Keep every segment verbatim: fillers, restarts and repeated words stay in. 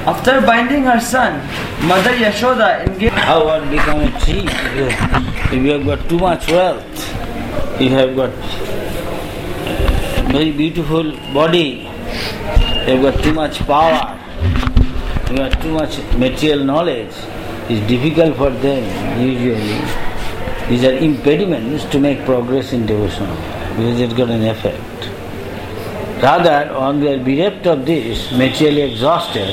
After binding her son, Mother Yashoda engaged. How one become a tree? If you have got too much wealth, you have got a very beautiful body, you have got too much power, you have too much material knowledge, it's difficult for them usually. These are impediments to make progress in devotion because it's got an effect. Rather, when we are bereft of this, materially exhausted,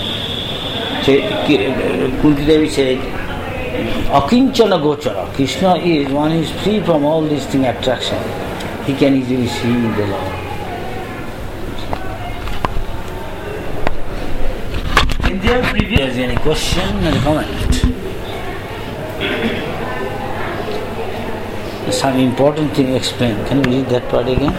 Kunti Devi said, Akinchana Gochara. Krishna is one who is free from all these things, attraction. He can easily see the Lord. In their previous. Is there any question or comment? Some important thing explained. Can you read that part again?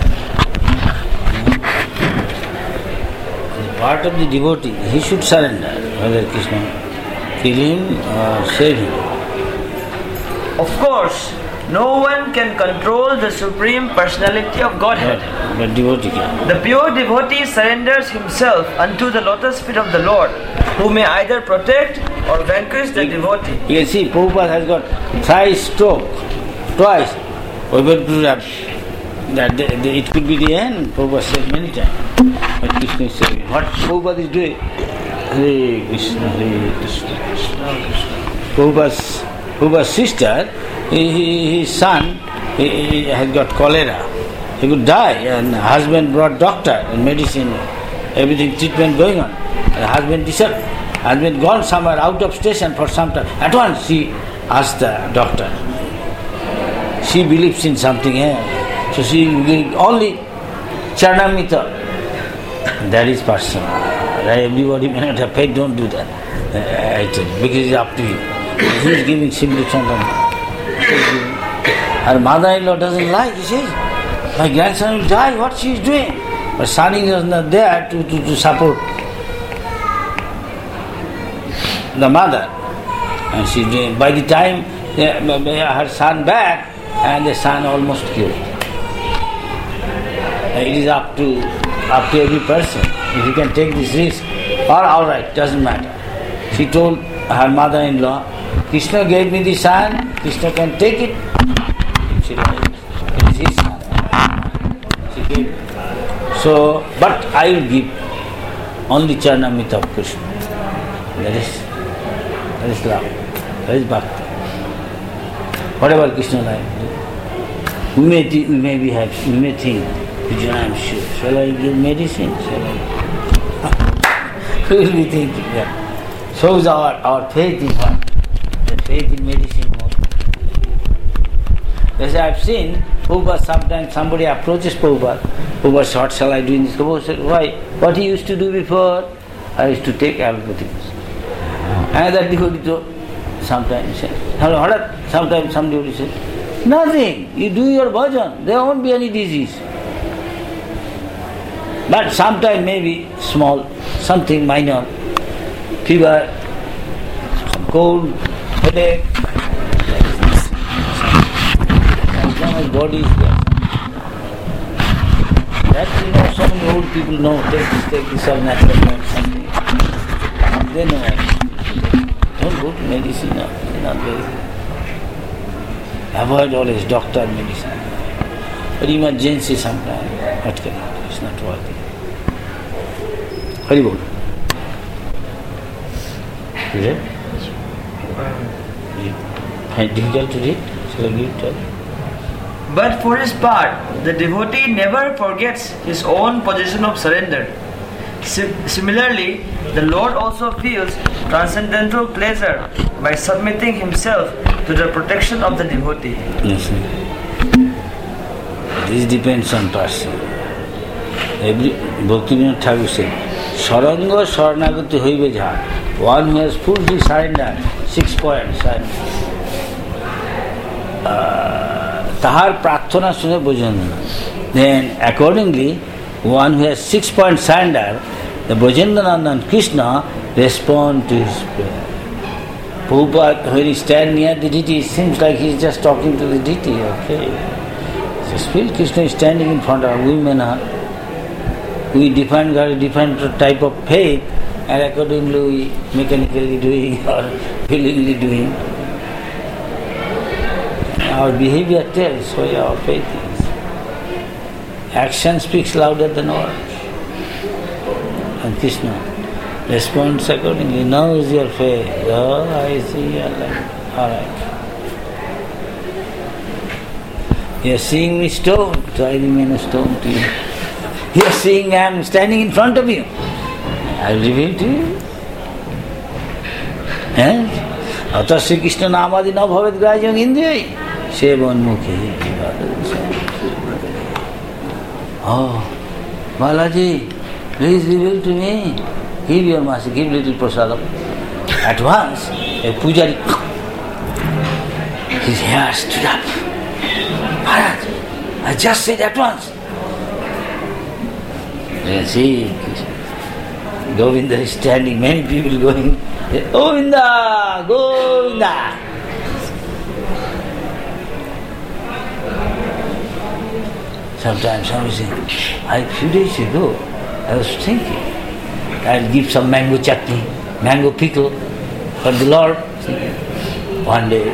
The part of the devotee, he should surrender, whether Krishna kill him or save him. Of course, no one can control the Supreme Personality of Godhead. But, but devotee can. The pure devotee surrenders himself unto the lotus feet of the Lord, who may either protect or vanquish the devotee. You can see Prabhupada has got thrice stroke, twice. We will do that. That the, the, it could be the end, Prabhupada said many times. But Krishna is saying, what Prabhupada is doing? Hare Krishna, Hare Krishna, Krishna Krishna. Prabhupada's, Prabhupada's sister, he, he, his son, he, he has got cholera. He could die, and the husband brought doctor and medicine, everything, treatment going on. And the husband decided, husband gone somewhere out of station for some time. At once he asked the doctor. She believes in something else. So she will only Charanamrita. That is personal. Everybody may not have faith, don't do that. Uh, I tell you, because it's up to you. He is giving simply Charanamrita. Her mother-in-law doesn't like. He says, my grandson will die, what she is doing? But son-in-law is not there to, to, to support the mother. And she is doing, by the time uh, her son back, and the son almost killed. It is up to up to every person. If you can take this risk, or all right, doesn't matter. She told her mother-in-law, Krishna gave me the son, Krishna can take it. She liked it. It is his son. She gave it. So, but I will give only Charanamrita of Krishna. That is, that is love. That is bhakti. Whatever Krishna likes. We may, th- we may be happy, we may think, I am sure, shall I give medicine? Shall I? We will be thinking that. So is our, our faith in what? The faith in medicine more. As I have seen, Prabhupada, sometimes somebody approaches Prabhupada, Prabhupada said, what shall I do in this? Prabhupada said, why? What he used to do before? I used to take allopathy. And that devotee told, sometimes, sometimes some devotee said, nothing. You do your bhajan, there won't be any disease. But sometimes maybe small, something minor, fever, some cold, headache. As long as body is there. That you know, so many old people know, take this, take this, or natural something. They know. Don't go to medicine now, it's not very good. Avoid always doctor and medicine. But emergency sometimes, what can I do? It's not worth it. Hari Bol. Is it? Find difficult to read? Shall I give it to you? But for his part, the devotee never forgets his own position of surrender. Si- similarly, the Lord also feels transcendental pleasure by submitting himself to the protection of the devotee. Yes, sir. This depends on person. Every Bhaktivinoda Thakur said, Saranga Saranagati hoibe jha. One who has fully surrendered, six points. Tahar prarthana sune bhojendana. Then accordingly, one who has six point surrender, the Bhojendanandan Krishna respond to his prayer. Prabhupada, when he stands near the deity, it seems like he is just talking to the deity. Okay. Just feel Krishna is standing in front of women. We define God a different type of faith. and accordingly mechanically doing or willingly doing. Our behavior tells where our faith is. Action speaks louder than words. And Krishna responds accordingly. Now is your faith. Oh, I see your life. All right. You are seeing me stone, so I remain a stone to you. You are seeing I am standing in front of you. I will reveal to you. Ata Sri Krishna namadi na bhavet grajyam indriyai sevan mukhi. Oh, Balaji, please reveal to me. Give your mercy, give little prasadam. At once, a pujari, his hair stood up. Maharaj, I just said at once. You see, Govinda is standing, many people going, Govinda, Govinda. Sometimes somebody says, a few days ago, I was thinking, I'll give some mango chutney, mango pickle for the Lord. One day,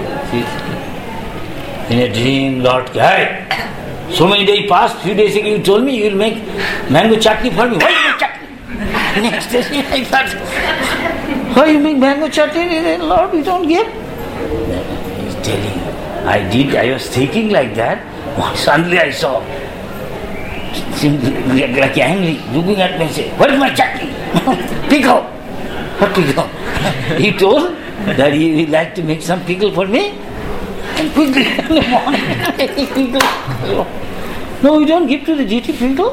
in a dream, Lord, hey, so many days passed, few days ago you told me you will make mango chutney for me. Why you make chutney? Next day I thought, why you make mango chutney? Lord, we don't give. He's telling you, I did, I was thinking like that. Suddenly I saw, seemed like angry, looking at me and saying, what is my chutney? Pickle. What pickle? He told that he would like to make some pickle for me. And quickly in the morning, pickle. No, we don't give to the deity pickle.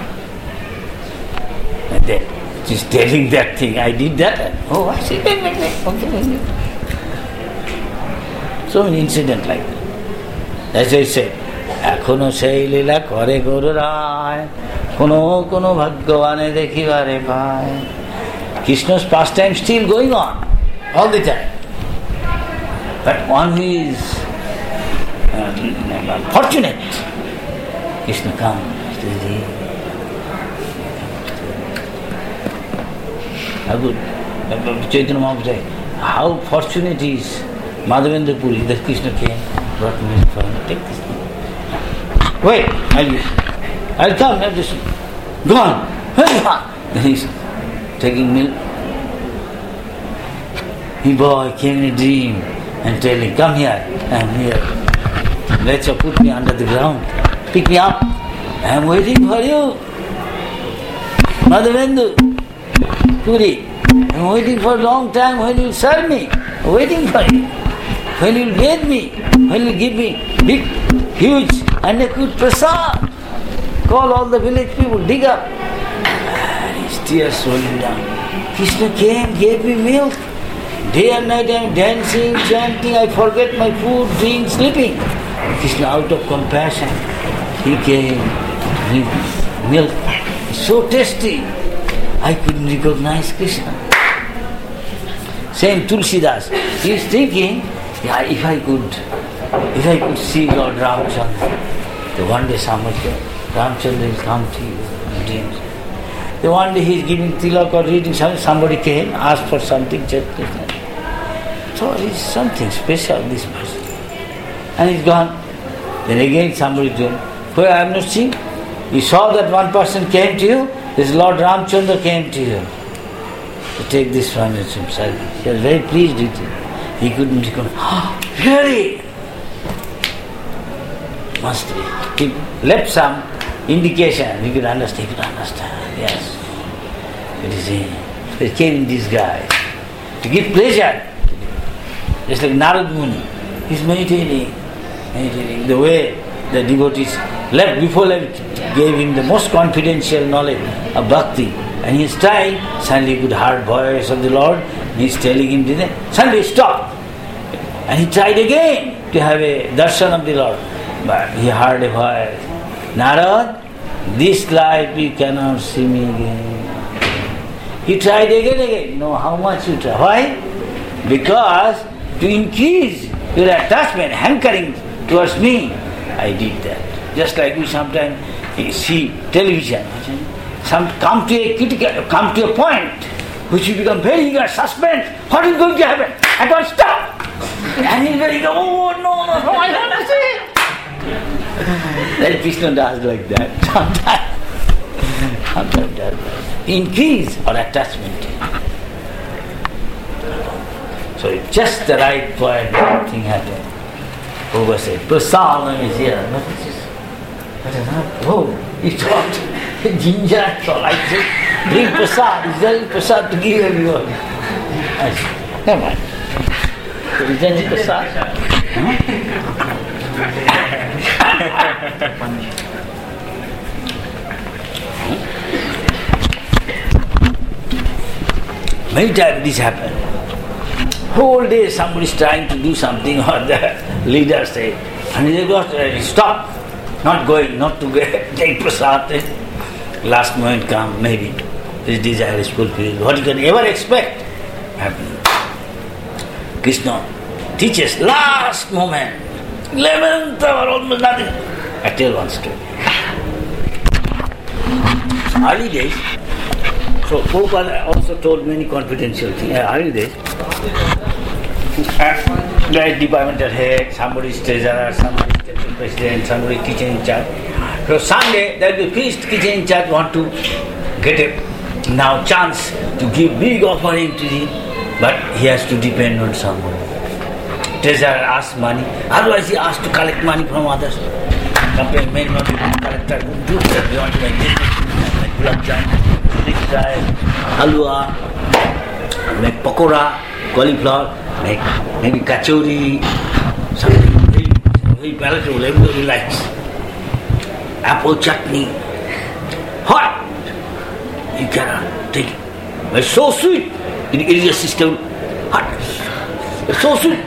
And then she's telling that thing, I did that. Oh, I said, wait, wait, wait. Okay, wait. So many incidents like that. As I said, এখনো সেই লীলা করে গরুরায় কোনো কোনো ভাগ্যবানে দেখিবারে পায়. Krishna's pastime still going on all the time. But one who is uh, fortunate, Krishna comes to the how good Chaitanya Mahaprabhu said, how fortunate is Madhavendra Puri that Krishna came, brought me for him. Take this. Wait, I'll, I'll come, I'll just go on. Then he's taking milk. He boy came in a dream and telling, come here, I'm here. Let's put me under the ground. Pick me up. I'm waiting for you. Madhavendra Puri, I'm waiting for a long time when you'll serve me. I'm waiting for you. When you'll bathe me. When you'll give me big, huge and a good prasad. Call all the village people, dig up. And his tears rolling down. Krishna came, gave me milk. Day and night I am dancing, chanting, I forget my food, drink, sleeping. Krishna, out of compassion, he came with milk. So tasty, I couldn't recognize Krishna. Same Tulsidas, he is thinking, yeah, if I could, if I could see Lord Ramchandra, the one day somebody, Ramchandra will come to you in dreams. The one day he is giving tilak or reading something, somebody came, asked for something, just Krishna. So it's something special, this person. And he's gone. Then again somebody told him, where I have not seen. You saw that one person came to you, this Lord Ramchandra came to you. To take this one as himself. He was very pleased with it. He couldn't recognize. Oh, really? Must be. He left some indication. He could understand. He could understand. Yes. It is him. He came in disguise to give pleasure. Just like Narad Muni. He's meditating. Meditating. The way the devotees left before left gave him the most confidential knowledge of bhakti. And he's trying, suddenly good heard voice of the Lord. He's telling him, suddenly stop. And he tried again to have a darshan of the Lord. But he heard a voice. Narad, this life you cannot see me again. He tried again and again. No, how much you try? Why? Because to increase your attachment, hankering towards me, I did that. Just like we sometimes see television. Some come to a critical, come to a point which you become very eager, suspense, what is going to happen? At once, stop! And he's very, oh no, no, no, I want to see it. Then Krishna does like that. Sometimes, sometimes does increase our attachment. So it's just the right point, thing happened. Prabhupada said, Prasadam is here. But it is, but it's not, oh, he thought, ginger, so I said, bring prasad, is there prasad to give everyone? I said, never mind. So is there any prasad? Huh? Many times this happens. Whole day somebody is trying to do something or the leader say, and they got uh, stop, not going, not to get, take prasad. Last moment come, maybe his desire is fulfilled. What you can ever expect happening. Krishna teaches last moment, eleventh hour, almost nothing. I tell one story. Early days, so Prabhupada also told many confidential things. Uh, early days, uh, there is departmental head, somebody is treasurer, somebody is temple president, somebody kitchen in charge. So Sunday there will be feast, kitchen in charge want to get a now chance to give big offering to him, but he has to depend on somebody. Treasurer asks money, otherwise he has to collect money from others. Company may not collect that, do that, they want to make this, make gulab jamun, sweet fry, halwa, make pakora, cauliflower, make maybe kachori, something very, very palatable, everybody likes. Apple chutney, hot, you cannot take it. It's so sweet, it is a system, hot, it's so sweet.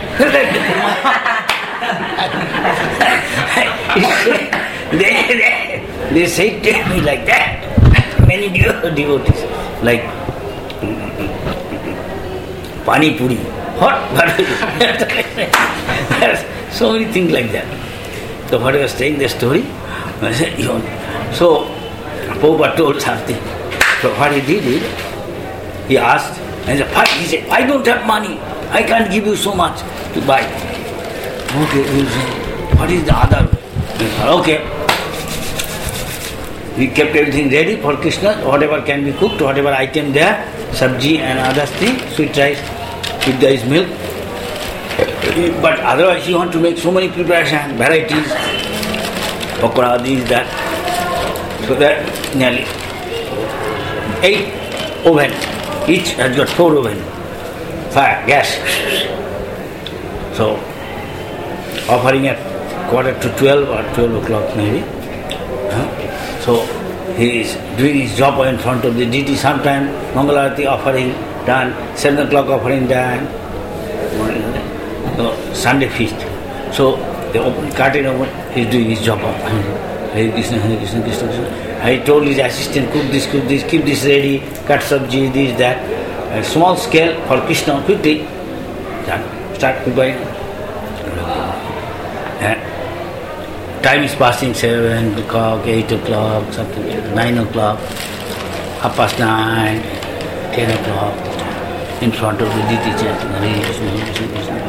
they, they, they say to me like that. Many devotees, like pani puri, hot, so many things like that. So what I was saying the story, I said, so Prabhupada told something. So what he did is, he asked, and he said, I don't have money, I can't give you so much to buy. Okay, he will say, what is the other way? Okay. We kept everything ready for Krishna, whatever can be cooked, whatever item there, sabji and other things, sweet rice, if there is milk. But otherwise you want to make so many preparations, varieties, pakora, this, that. So that nearly eight oven, each has got four oven, fire, gas. So offering at quarter to twelve or twelve o'clock maybe. Huh? So he is doing his job in front of the deity. Sometime Mangalarati offering done, seven o'clock offering done, so Sunday feast. So the open curtain open, he is doing his job. Hare Krishna, Hare Krishna, Krishna Krishna. I told his assistant, cook this, cook this, keep this ready, cut sabji, this, that. A small scale for Krishna, quickly done. Start preparing. And time is passing, seven o'clock, eight o'clock, something like that, nine o'clock, half past nine, ten o'clock, in front of the deity chanting, Hare Krishna, Hare Krishna, Krishna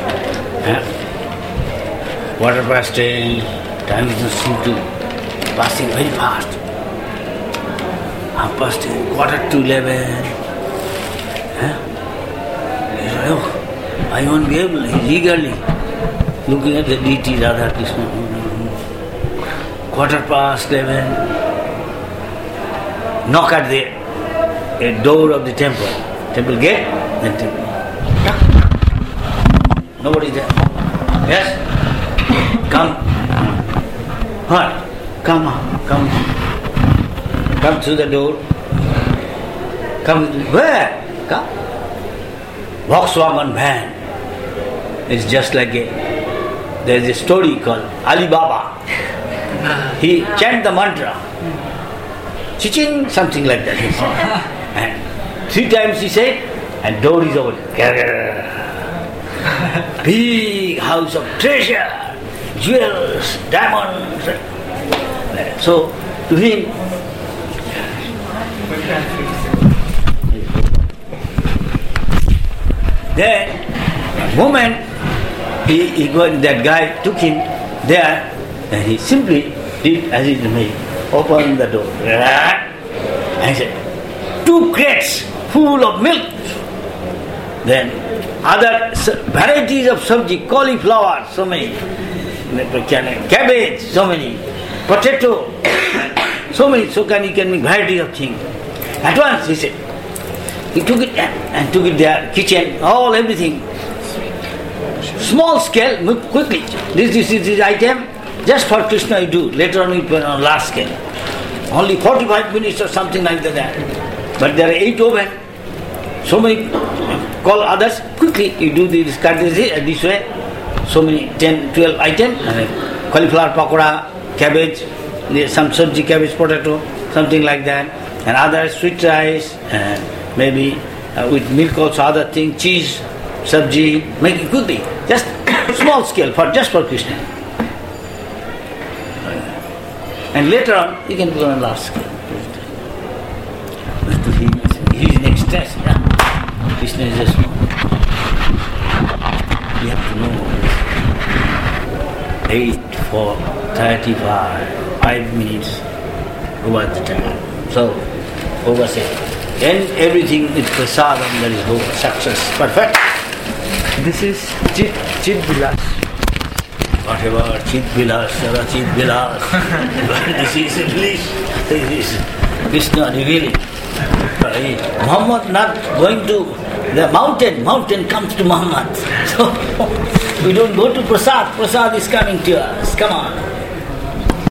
Krishna. Water fasting, time is not seem to passing very fast. Half past ten, quarter to eleven. Huh? He said, oh, I won't be able, he's eagerly looking at the deity, Radha Krishna. Quarter past eleven, knock at the uh, door of the temple. Temple gate, then temple. Nobody there. Yes? Come. What? Come, come. Come through the door. Come. Where? Come. Volkswagen van. It's just like a, there's a story called Alibaba. He chanted the mantra. Chiching, something like that. He said. And three times he said, and door is open. Big house of treasure, jewels, diamonds. So to him, Then, the moment he, he got, that guy took him there, and he simply did as he made, opened the door. And he said, two crates full of milk. Then other varieties of sabji, cauliflower, so many, cabbage, so many, potato, so many, so can you can make variety of things. At once he said, he took it and took it there, kitchen, all everything. Small scale, quickly. This, this is this item, just for Krishna you do. Later on you put on large scale. Only forty-five minutes or something like that. But there are eight ovens. So many, call others, quickly you do this courtesy this way. So many, ten, twelve items. Cauliflower pakora, cabbage, some sabji, cabbage, potato, something like that. And other sweet rice, and maybe uh, with milk also other thing, cheese, sabji, make it quickly. Just small scale, for just for Krishna. And later on, you can put on large scale. He is in ecstasy. Yeah? Krishna is just small. You have to know. Eight, four, thirty-five, five minutes over the time. So, over said, and everything is prasadam, that is over, success, perfect. This is Chit, Chit Vilas. Whatever, Chit Vilas, or Chit Vilas. This is English. This is Krishna revealing. Muhammad not going to the mountain. Mountain comes to Muhammad. So we don't go to Prasad. Prasad is coming to us. Come on.